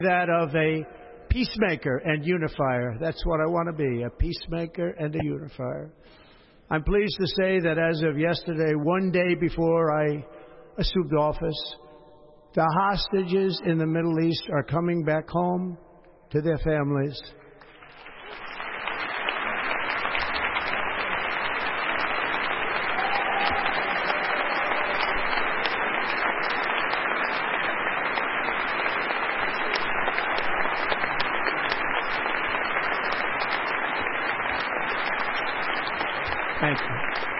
that of a peacemaker and unifier. That's what I want to be, a peacemaker and a unifier. I'm pleased to say that as of yesterday, one day before I assumed office, the hostages in the Middle East are coming back home to their families. Thank you.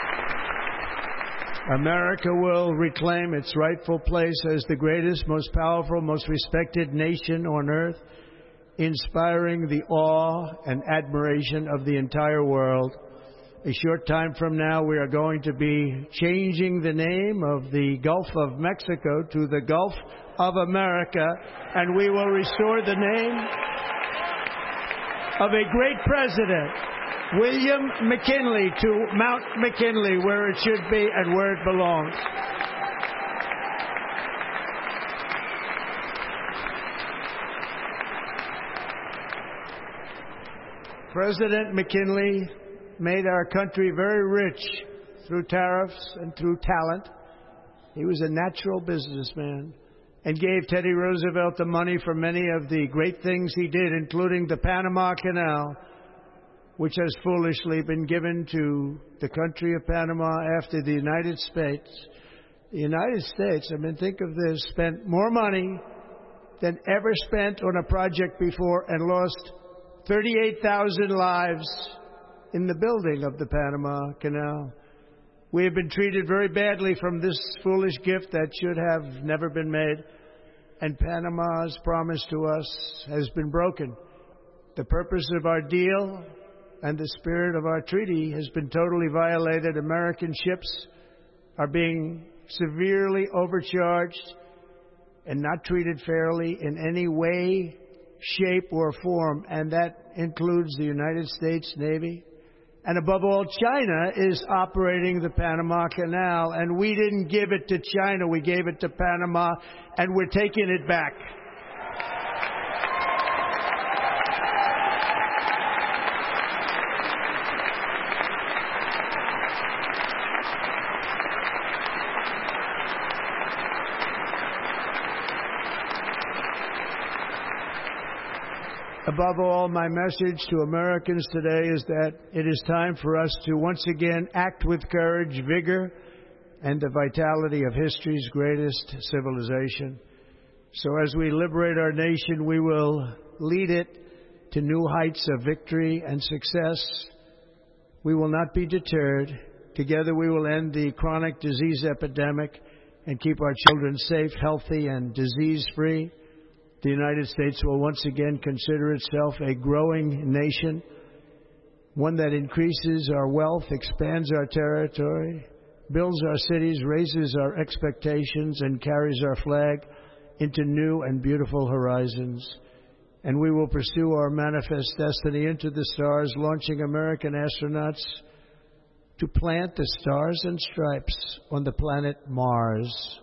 America will reclaim its rightful place as the greatest, most powerful, most respected nation on earth, inspiring the awe and admiration of the entire world. A short time from now, we are going to be changing the name of the Gulf of Mexico to the Gulf of America, and we will restore the name of a great president, William McKinley, to Mount McKinley, where it should be and where it belongs. President McKinley made our country very rich through tariffs and through talent. He was a natural businessman and gave Teddy Roosevelt the money for many of the great things he did, including the Panama Canal, which has foolishly been given to the country of Panama after the United States. The United States, think of this, spent more money than ever spent on a project before and lost 38,000 lives in the building of the Panama Canal. We have been treated very badly from this foolish gift that should have never been made, and Panama's promise to us has been broken. The purpose of our deal and the spirit of our treaty has been totally violated. American ships are being severely overcharged and not treated fairly in any way, shape, or form, and that includes the United States Navy. And above all, China is operating the Panama Canal, and we didn't give it to China, we gave it to Panama, and we're taking it back. Above all, my message to Americans today is that it is time for us to once again act with courage, vigor, and the vitality of history's greatest civilization. So as we liberate our nation, we will lead it to new heights of victory and success. We will not be deterred. Together we will end the chronic disease epidemic and keep our children safe, healthy, and disease-free. The United States will once again consider itself a growing nation, one that increases our wealth, expands our territory, builds our cities, raises our expectations, and carries our flag into new and beautiful horizons. And we will pursue our manifest destiny into the stars, launching American astronauts to plant the stars and stripes on the planet Mars.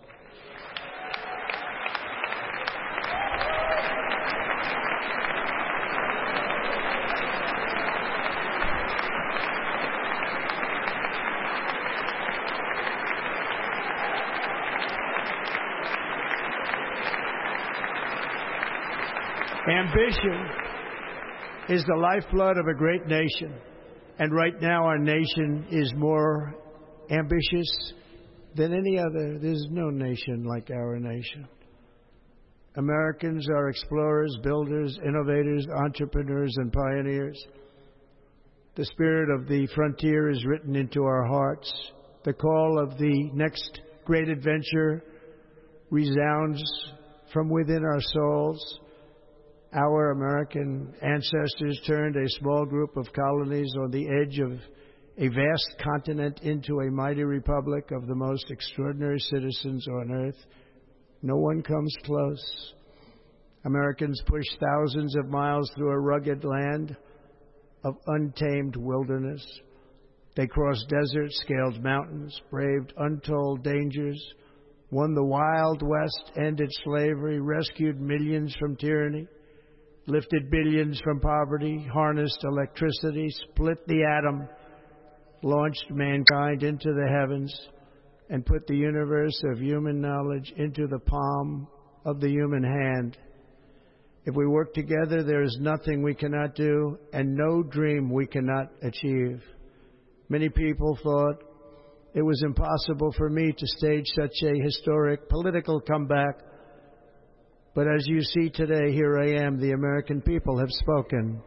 Ambition is the lifeblood of a great nation, and right now our nation is more ambitious than any other. There's no nation like our nation. Americans are explorers, builders, innovators, entrepreneurs, and pioneers. The spirit of the frontier is written into our hearts. The call of the next great adventure resounds from within our souls. Our American ancestors turned a small group of colonies on the edge of a vast continent into a mighty republic of the most extraordinary citizens on earth. No one comes close. Americans pushed thousands of miles through a rugged land of untamed wilderness. They crossed deserts, scaled mountains, braved untold dangers, won the Wild West, ended slavery, rescued millions from tyranny, lifted billions from poverty, harnessed electricity, split the atom, launched mankind into the heavens, and put the universe of human knowledge into the palm of the human hand. If we work together, there is nothing we cannot do and no dream we cannot achieve. Many people thought it was impossible for me to stage such a historic political comeback. But as you see today, here I am. The American people have spoken.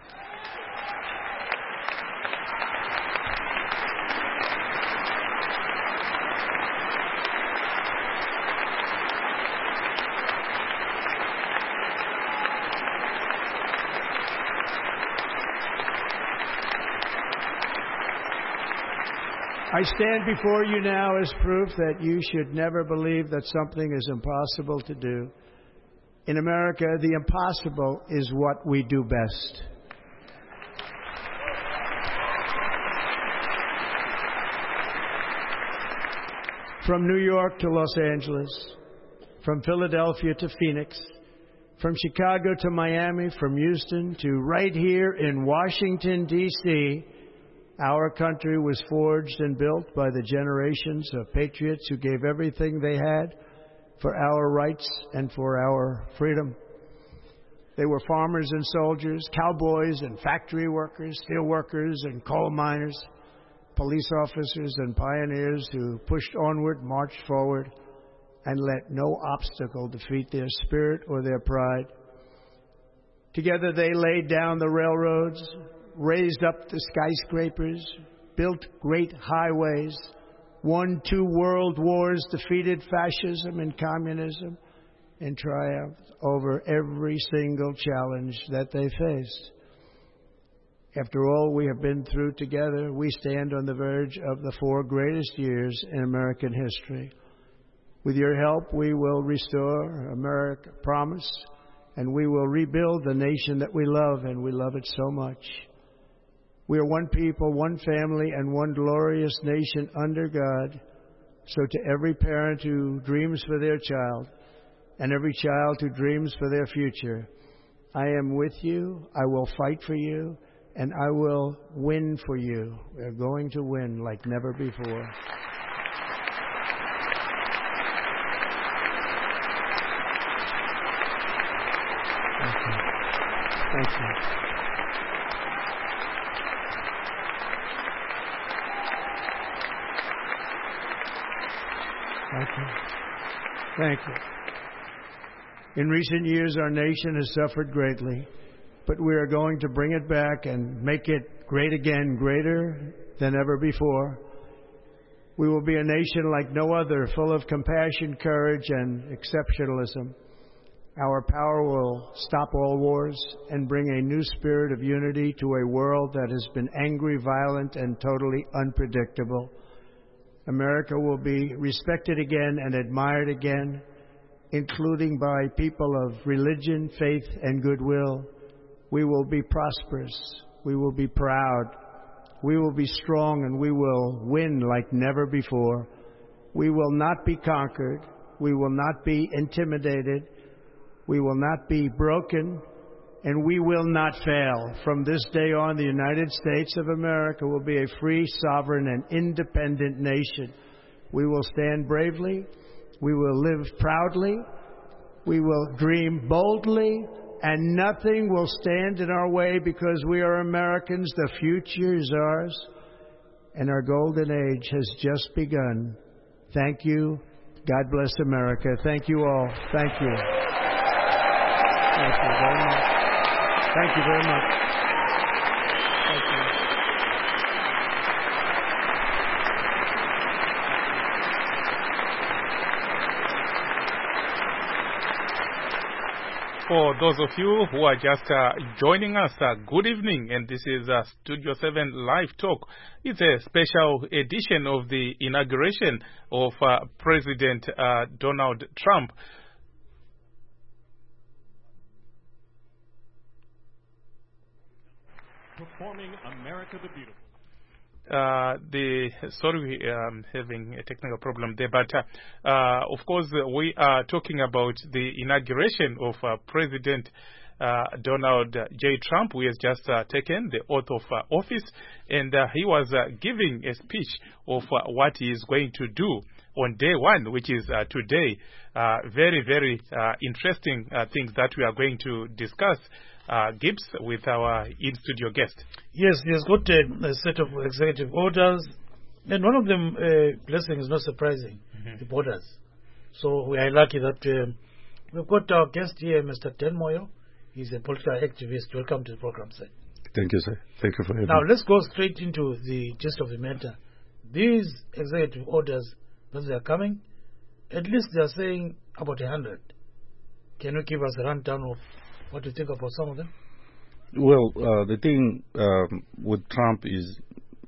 I stand before you now as proof that you should never believe that something is impossible to do. In America, the impossible is what we do best. From New York to Los Angeles, from Philadelphia to Phoenix, from Chicago to Miami, from Houston to right here in Washington, D.C., our country was forged and built by the generations of patriots who gave everything they had for our rights and for our freedom. They were farmers and soldiers, cowboys and factory workers, steel workers and coal miners, police officers and pioneers who pushed onward, marched forward, and let no obstacle defeat their spirit or their pride. Together they laid down the railroads, raised up the skyscrapers, built great highways, won 2 world wars, defeated fascism and communism, and triumphed over every single challenge that they faced. After all we have been through together, we stand on the verge of the 4 greatest years in American history. With your help, we will restore America, promise, and we will rebuild the nation that we love, and we love it so much. We are one people, one family, and one glorious nation under God. So to every parent who dreams for their child, and every child who dreams for their future, I am with you, I will fight for you, and I will win for you. We're going to win like never before. Thank you. Thank you. Thank you. In recent years, our nation has suffered greatly, but we are going to bring it back and make it great again, greater than ever before. We will be a nation like no other, full of compassion, courage, and exceptionalism. Our power will stop all wars and bring a new spirit of unity to a world that has been angry, violent, and totally unpredictable. America will be respected again and admired again, including by people of religion, faith, and goodwill. We will be prosperous. We will be proud. We will be strong, and we will win like never before. We will not be conquered. We will not be intimidated. We will not be broken, and we will not fail. From this day on, the United States of America will be a free, sovereign, and independent nation. We will stand bravely. We will live proudly. We will dream boldly, and nothing will stand in our way because we are Americans. The future is ours, and our golden age has just begun. Thank you. God bless America. Thank you all. Thank you. Thank you very much. Thank you very much. Thank you. For those of you who are just joining us, good evening, and this is Studio 7 Live Talk. It's a special edition of the inauguration of President Donald Trump. Performing America the Beautiful. Sorry, having a technical problem there, but of course we are talking about the inauguration of President Donald J. Trump, who has just taken the oath of office, and he was giving a speech of what he is going to do on day one, which is today. Very, very interesting things that we are going to discuss, Gibbs, with our in-studio guest. Yes, he has got a set of executive orders, and one of them, blessing, is not surprising, the borders. So we are lucky that we've got our guest here, Mr. Dan Moyo. He's a political activist. Welcome to the program, sir. Thank you, sir. Thank you for having me. Now, let's go straight into the gist of the matter. These executive orders, as they are coming, at least they are saying about 100. Can you give us a rundown of what you think about some of them? Well, the thing with Trump is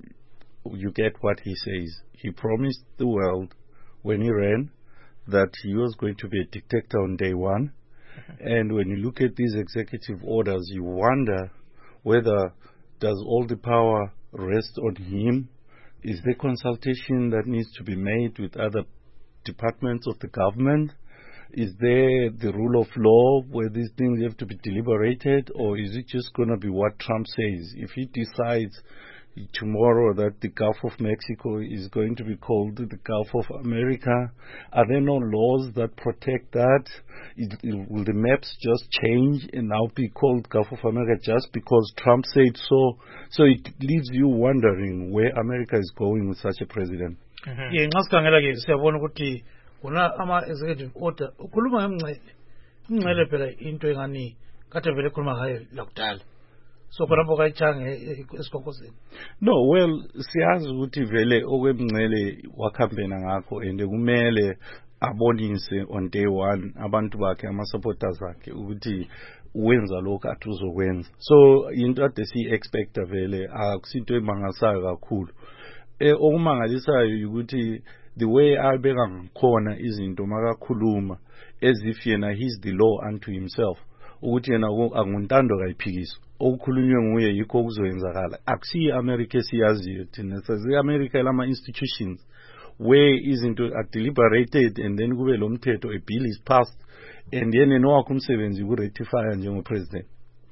you get what he says. He promised the world when he ran that he was going to be a dictator on day one. And when you look at these executive orders, you wonder whether does all the power rest on him? Is there consultation that needs to be made with other departments of the government? Is there the rule of law where these things have to be deliberated, or is it just going to be what Trump says? If he decides tomorrow that the Gulf of Mexico is going to be called the Gulf of America, are there no laws that protect that? Will the maps just change and now be called Gulf of America just because Trump said so? So it leaves you wondering where America is going with such a president. Yeah, ngasikhangela-ke siyabona ukuthi kuna ama-executive order ukhuluma ngcele phela into engani kade vele ekhuluma ngayo lakudala. So khonapho kayichange esikhonkosini. No, well, siyazi ukuthi vele okwemngcele wakhambena ngakho and kumele abonise on day one abantu bakhe ama-supporters akhe ukuthi wenza lokho athi uzokwenza. So into ade siyi-expecta vele akusinto emangasayo kakhulu. Okumangalisayo ukuthi the way abeka ngakhona izinto makakhuluma as if yena he's the law unto himself, ukuthi yena akuntando kayiphikiswa okukhulunywe nguye yikho okuzoyenzakala. Akusiyi America esiyaziyo thina, sazi America elama institutions where izinto are deliberated and then kube lo mthetho a bill is passed and yena nowakho umsebenzi ukurectify njengo president.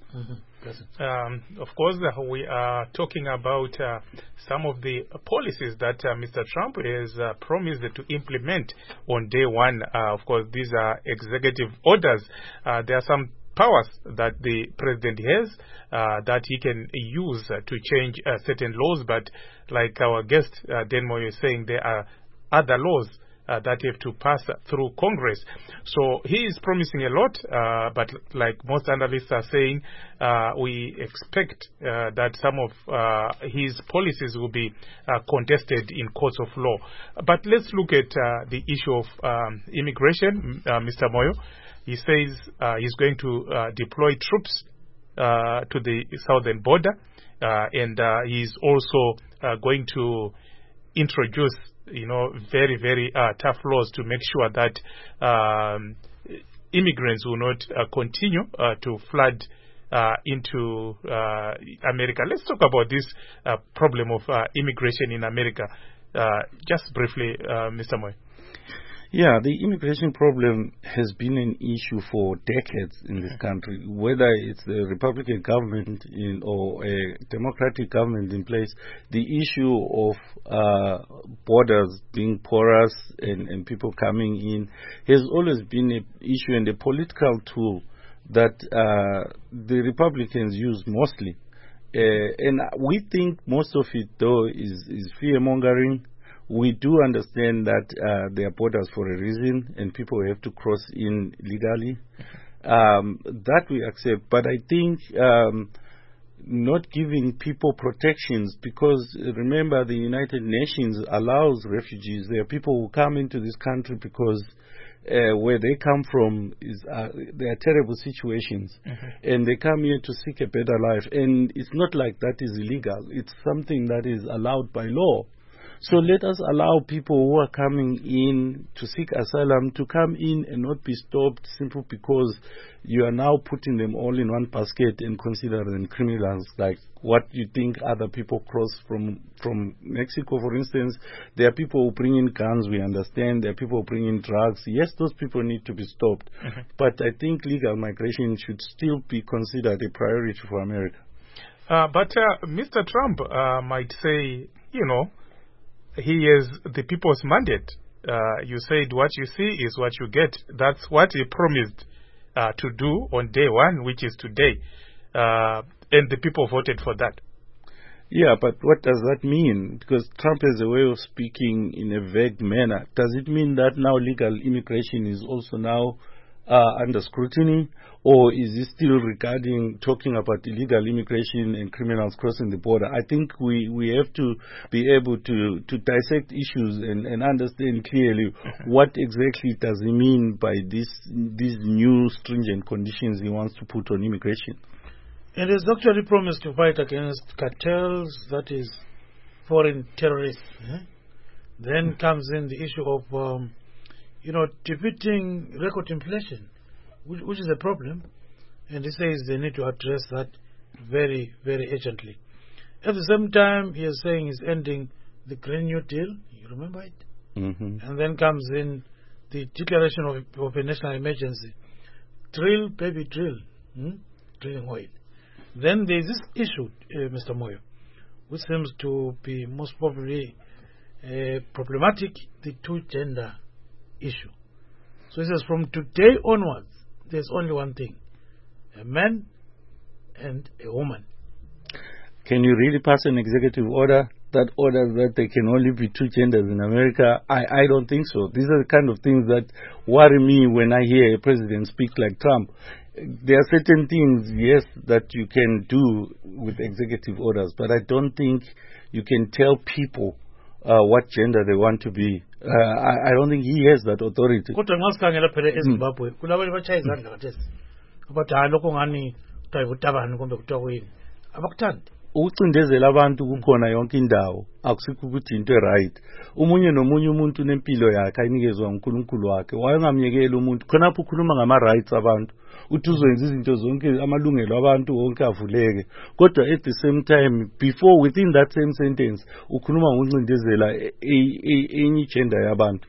Of course, we are talking about some of the policies that Mr. Trump has promised to implement on day one. Of course, these are executive orders. There are some powers that the president has that he can use to change certain laws, but like our guest Dan Moyo is saying, there are other laws that have to pass through Congress. So he is promising a lot, but like most analysts are saying, we expect that some of his policies will be contested in courts of law. But let's look at the issue of immigration, Mr. Moyo. He says he's going to deploy troops to the southern border, and he's also going to introduce very, very tough laws to make sure that immigrants will not continue to flood into America. Let's talk about this problem of immigration in America. Just briefly, Mr. Moy. Yeah, the immigration problem has been an issue for decades in this country, whether it's the Republican government or a Democratic government in place. The issue of borders being porous and people coming in has always been an issue and a political tool that the Republicans use mostly. And we think most of it, though, is fear-mongering. We do understand that there are borders for a reason and people have to cross in legally. That we accept. But I think not giving people protections, because remember the United Nations allows refugees. There are people who come into this country because where they come from there are terrible situations, and they come here to seek a better life. And it's not like that is illegal. It's something that is allowed by law. So let us allow people who are coming in to seek asylum to come in and not be stopped simply because you are now putting them all in one basket and consider them criminals, like what you think other people cross from Mexico, for instance. There are people who bring in guns, we understand. There are people who bring in drugs. Yes, those people need to be stopped. But I think legal migration should still be considered a priority for America. But Mr. Trump might say, he has the people's mandate. You said what you see is what you get. That's what he promised to do on day one, which is today. And the people voted for that. Yeah, but what does that mean? Because Trump has a way of speaking in a vague manner. Does it mean that now legal immigration is also now under scrutiny? Or is it still talking about illegal immigration and criminals crossing the border? I think we have to be able to dissect issues and understand clearly what exactly does he mean by these new stringent conditions he wants to put on immigration. And he's actually promised to fight against cartels, that is, foreign terrorists. Then comes in the issue of, defeating record inflation, which is a problem. And he says they need to address that very, very urgently. At the same time, he is saying he's ending the Green New Deal. You remember it? And then comes in the declaration of a national emergency. Drill, baby, drill. Drilling oil. Then there is this issue, Mr. Moyo, which seems to be most probably problematic, the two-gender issue. So he says from today onwards, there's only one thing, a man and a woman. Can you really pass an executive order that orders that there can only be two genders in America? I don't think so. These are the kind of things that worry me when I hear a president speak like Trump. There are certain things, yes, that you can do with executive orders, but I don't think you can tell people what gender they want to be. I don't think he has that authority. Ukucindezela abantu kukhona yonke indawo akusikho ukuthi into right. Umunye nomunye umuntu unempilo yakhe ayinikezwa uNkulunkulu wakhe. Wayongamyekela umuntu khonapho ukhuluma ngama rights abantu. Uthi uzoyenza izinto zonke amalungelo abantu wonke avuleke. Kodwa at the same time within that same sentence ukhuluma ngokuncindezela enye gender yabantu.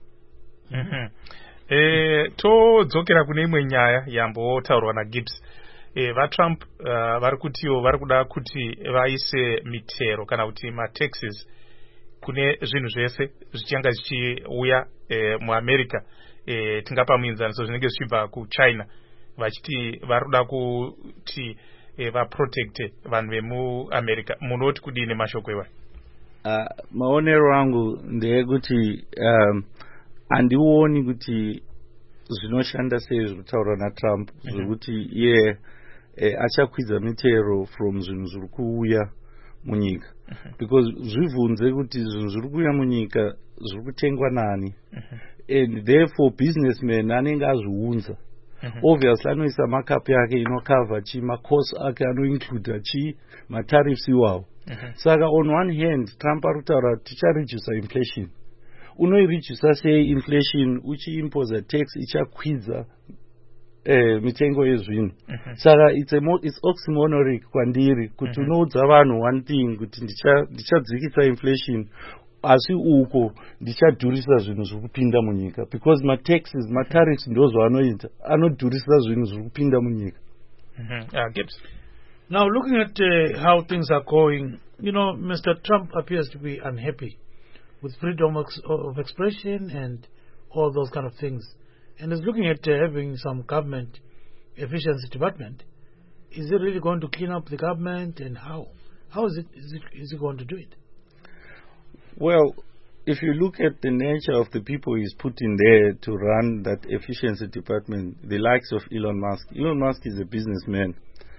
Todzokera kune imwe nyaya yambotaurwa naGibbs. VaTrump vari kuda kuti vaise mitero kana kuti mataxes kune zvinhu zvese zvichanga zvichiuya muAmerica, tingapa muinzaniso zvinenge zvichibva kuChina, vachiti vari kuda kuti vaprotecte vanhu vemuAmerica. Munoti kudini mashoko iwayo? Maonero angu ndeyekuti handioni kuti zvinoshanda sei zvekutaura naTrump zvekuti iye achakwidza mitero from zvinhu zviri kuuya munyika, because zvibvunze kuti zvinhu zviri kuuya munyika zviri kutengwa nani, and therefore businessmen anenge azviunza. Obviously anoisa markup yake inokava chi, macost ake anoinclude chi, matariffs iwawo. Saka on one hand Trump ari kutaura tichareduce inflation. Unoireduce sei inflation uchiimpose tax ichakwidza mitengo yezvinhu. Saka it's oxymoronic kwandiri kuti unoudza vanhu one thing kuti ndichadzikisa inflation asi uko ndichadhurisa zvinhu zviri kupinda munyika, because mataxes matariffs ndozvo anoita, anodhurisa zvinhu zviri kupinda munyika. Gibbs. Now looking at how things are going, Mr. Trump appears to be unhappy with freedom of expression and all those kind of things, and is looking at having some government efficiency department. Is he really going to clean up the government, and how is he going to do it? Well, if you look at the nature of the people he's put in there to run that efficiency department, the likes of Elon Musk. Elon Musk is a businessman,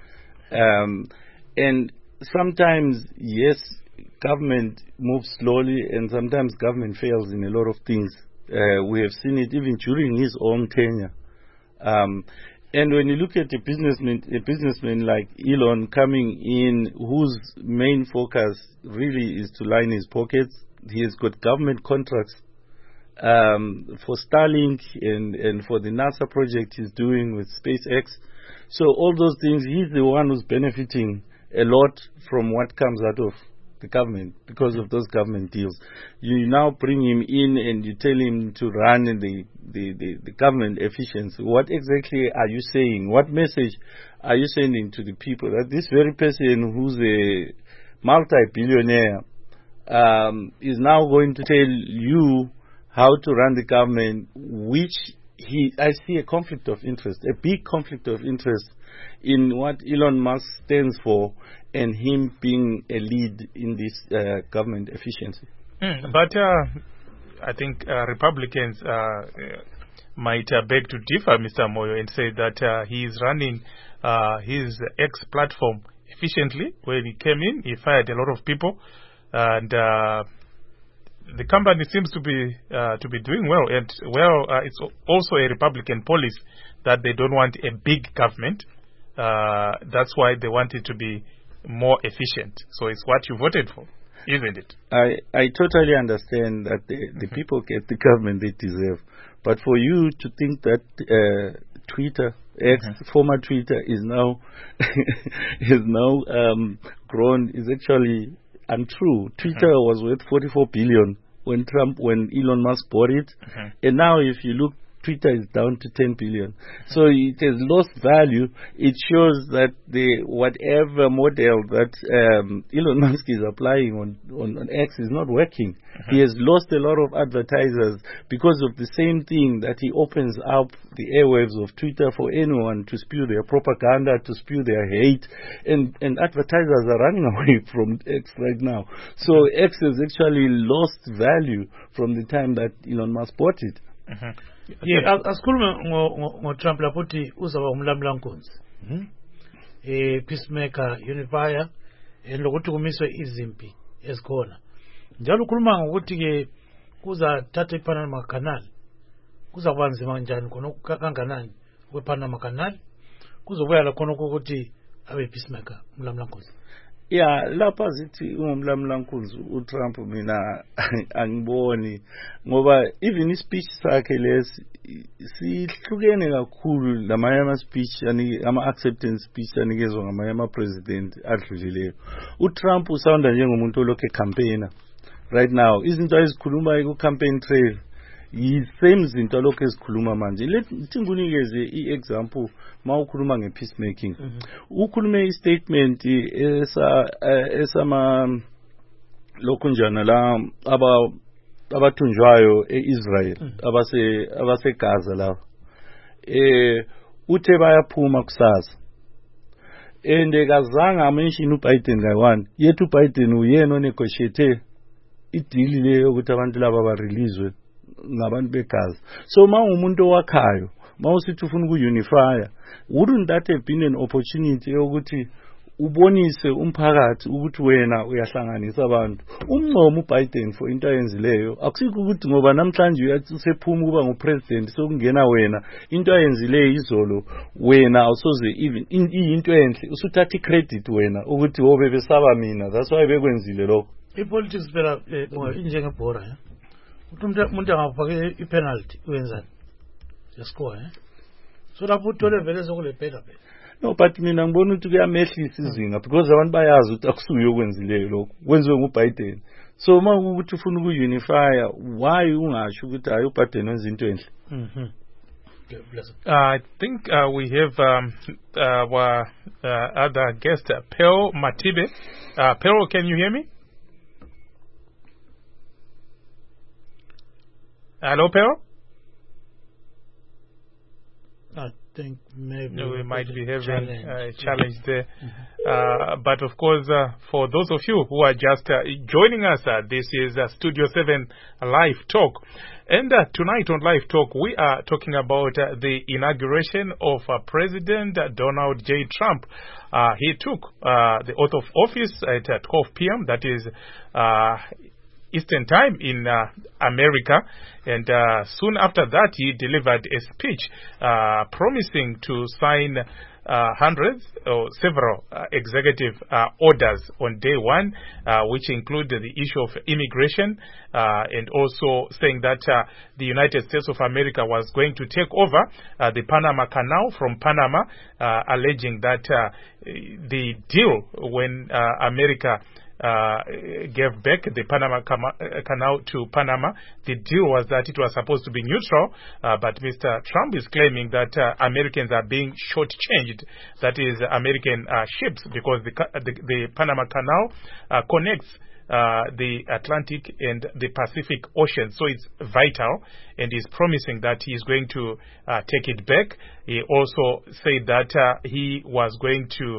and sometimes, yes, government moves slowly, and sometimes government fails in a lot of things. We have seen it even during his own tenure. And when you look at a businessman like Elon coming in, whose main focus really is to line his pockets, he has got government contracts for Starlink and for the NASA project he's doing with SpaceX. So all those things, he's the one who's benefiting a lot from what comes out of the government because of those government deals. You now bring him in and you tell him to run the government efficiency. What exactly are you saying? What message are you sending to the people that this very person who's a multi-billionaire is now going to tell you how to run the government, which I see a conflict of interest, a big conflict of interest in what Elon Musk stands for and him being a lead in this government efficiency. But I think Republicans might beg to differ, Mr. Moyo, and say that he is running his X platform efficiently. When he came in, he fired a lot of people, and the company seems to be doing well. And it's also a Republican policy that they don't want a big government. That's why they want it to be more efficient. So it's what you voted for, isn't it? I totally understand that the people get the government they deserve. But for you to think that Twitter, former Twitter, is now grown is actually untrue. Twitter was worth 44 billion when Elon Musk bought it, and now if you look, Twitter is down to 10 billion. So it has lost value. It shows that whatever model that Elon Musk is applying on X is not working. He has lost a lot of advertisers because of the same thing, that he opens up the airwaves of Twitter for anyone to spew their propaganda, to spew their hate, and advertisers are running away from X right now. So X has actually lost value from the time that Elon Musk bought it. Yeah, asikhulume ngo-Trump lapho uthi uzaba umlamlankunzi peacemaker, unifier, lokuthi kumiswe izimpi ezikhona. Njalo ukhuluma ngokuthi-ke kuzathatha iPanama Canal, kuzakuba nzima njani khona kanganani kwePanama Canal, kuzobuya la khona ukuthi abe peacemaker, umlamlankunzi. Yeah, lapha zithi ungumlamlankunzi uTrump mina angiboni, ngoba even ispeech sakhe lesi sihlukene kakhulu lamanye ama speech ama acceptance speech anikezwe ngamanye ama president adlulileyo. uTrump usounda njengomuntu olokhe campaigner right now. Izinto ezikhuluma ku campaign trail same zinto lokho ezikhuluma manje. Lethi nginikeze i-example mawukhuluma nge-peacemaking. Ukhulume i-statement esama lokhu njana la abathunjwayo e-Israel abase Gaza la. Uthe bayaphuma kusasa. Kazange amention uBiden kayi-one. Yethu uBiden uyena onegotiate i-deal leyo ukuthi abantu laba barelease ngabantu beGaza. So mawumuntu owakhayo, mawusithi ufuna uku-unifya, wouldn't that have been an opportunity yokuthi ubonise umphakathi ukuthi wena uyahlanganisa abantu? Umncoma uBiden for into ayenzileyo akusikho ukuthi ngoba namhlanje usephuma ukuba ngupresident sokungena wena into ayenzileyo izolo wena awusoze even into enhle usuthatha icredit wena ukuthi wobe besaba mina. That's why bekwenzile lokho. I-politics phela injengebhora, umuntu angafake i-penalty wenzani? Yascore, so lapho uthole vele sokulebhela phela. No, but mina ngibona ukuthi kuyamehlisa izinga because abantu bayazi ukuthi akusuyo okwenzileyo lokho kwenziwe nguBiden. So uma ukuthi ufuna uku-unifya, why ungasho ukuthi hayi uBiden wenza into enhle? I think we have our other guest, Pearl Matibe. Pearl, can you hear me? Hello, Pearl? I think maybe we might be having a challenge there. But of course, for those of you who are just joining us, this is Studio 7 Live Talk. And tonight on Live Talk, we are talking about the inauguration of President Donald J. Trump. He took the oath of office at 12 p.m. That is Eastern Time in America. And soon after that, he delivered a speech promising to sign hundreds or several executive orders on day one, which include the issue of immigration, and also saying that the United States of America was going to take over the Panama Canal from Panama, alleging that the deal when America gave back the Panama Canal to Panama, the deal was that it was supposed to be neutral, but Mr. Trump is claiming that Americans are being shortchanged, that is American ships, because the Panama Canal connects the Atlantic and the Pacific Ocean, so it's vital, and he's promising that he's going to take it back. He also said that he was going to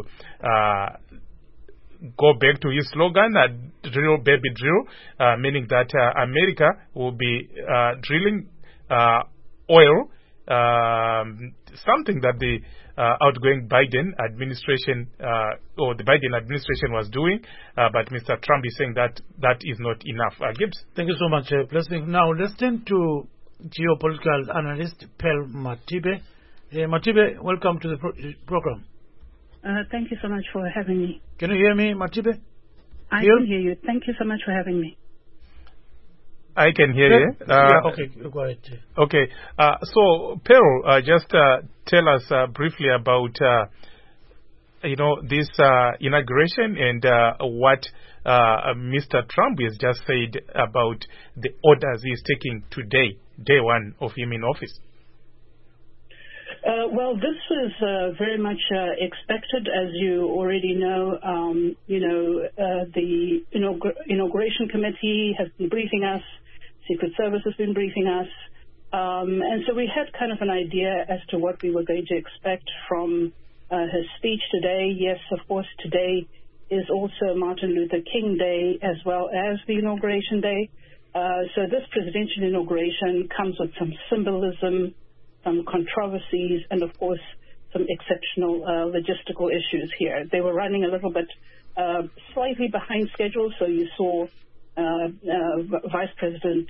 go back to his slogan, drill baby drill, meaning that America will be drilling oil, something that the outgoing Biden administration or the Biden administration was doing, but Mr. Trump is saying that that is not enough. Gibbs. Thank you so much, Blessing. Now let's turn to geopolitical analyst Pearl Matibe. Matibe, welcome to the program. Thank you so much for having me. Can you hear me, Matibe? I can hear you. Thank you so much for having me. I can hear you. Okay, go ahead. Okay. So, Pearl, just tell us briefly about, this inauguration and what Mr. Trump has just said about the orders he's taking today, day one of him in office. Well, this was very much expected, as you already know. The inauguration committee has been briefing us. Secret Service has been briefing us. And so we had kind of an idea as to what we were going to expect from his speech today. Yes, of course, today is also Martin Luther King Day as well as the inauguration day. So this presidential inauguration comes with some symbolism, some controversies, and of course some exceptional logistical issues here. They were running a little bit slightly behind schedule, so you saw Vice President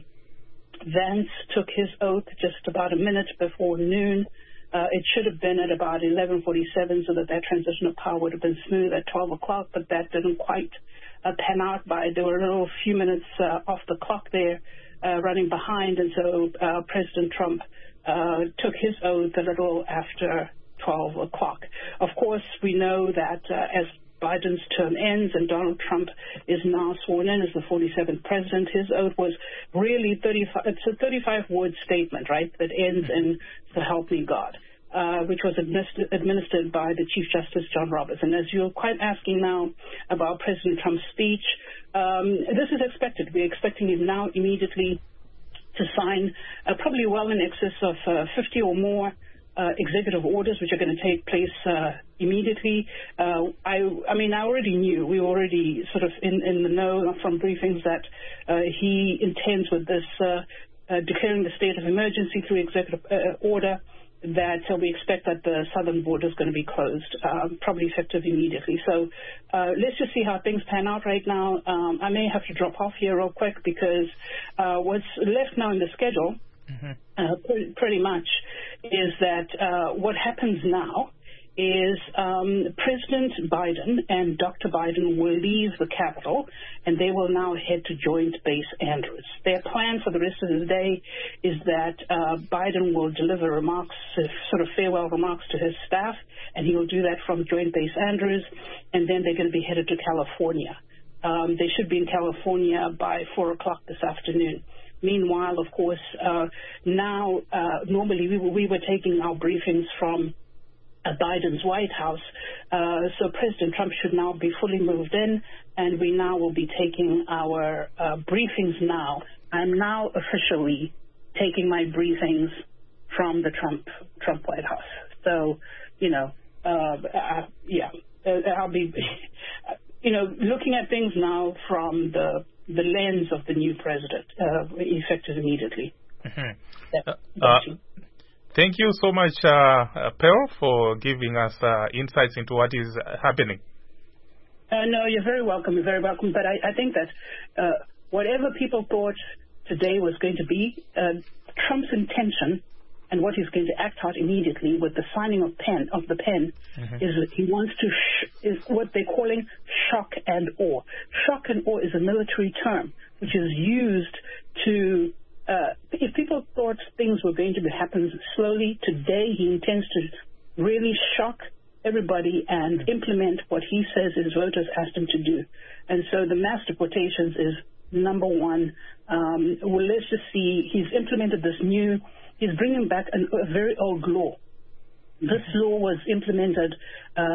Vance took his oath just about a minute before noon. It should have been at about 11:47 so that transition of power would have been smooth at 12 o'clock, but that didn't quite pan out. There were a little few minutes off the clock there, running behind, and so President Trump took his oath a little after 12 o'clock. Of course, we know that as Biden's term ends and Donald Trump is now sworn in as the 47th president, his oath was really 35. It's a 35-word statement, right, that ends in "So help me God," which was administered by the Chief Justice John Roberts. And as you're quite asking now about President Trump's speech, this is expected. We're expecting him now immediately to sign probably well in excess of 50 or more executive orders, which are going to take place immediately. I already knew, we were already sort of in the know from briefings that he intends with this declaring the state of emergency through executive order, that we expect that the southern border is going to be closed, probably effective immediately. So let's just see how things pan out right now. I may have to drop off here real quick because what's left now in the schedule pretty much is that what happens now is President Biden and Dr. Biden will leave the Capitol, and they will now head to Joint Base Andrews. Their plan for the rest of the day is that Biden will deliver remarks, sort of farewell remarks to his staff, and he will do that from Joint Base Andrews, and then they're going to be headed to California. They should be in California by 4 o'clock this afternoon. Meanwhile, of course, now normally we were taking our briefings from Biden's White House, so President Trump should now be fully moved in, and we now will be taking our briefings now. I'm now officially taking my briefings from the Trump White House. So, I'll be, looking at things now from the lens of the new president, effective immediately. Thank you so much, Pearl, for giving us insights into what is happening. No, you're very welcome. You're very welcome. But I think that whatever people thought today was going to be, Trump's intention and what he's going to act out immediately with the signing of the pen is that he wants to is what they're calling shock and awe. Shock and awe is a military term which is used to if people thought things were going to happen slowly, today he intends to really shock everybody and implement what he says his voters asked him to do. And so the mass deportations is number one. Well, let's just see, he's implemented this he's bringing back a very old law. This law was implemented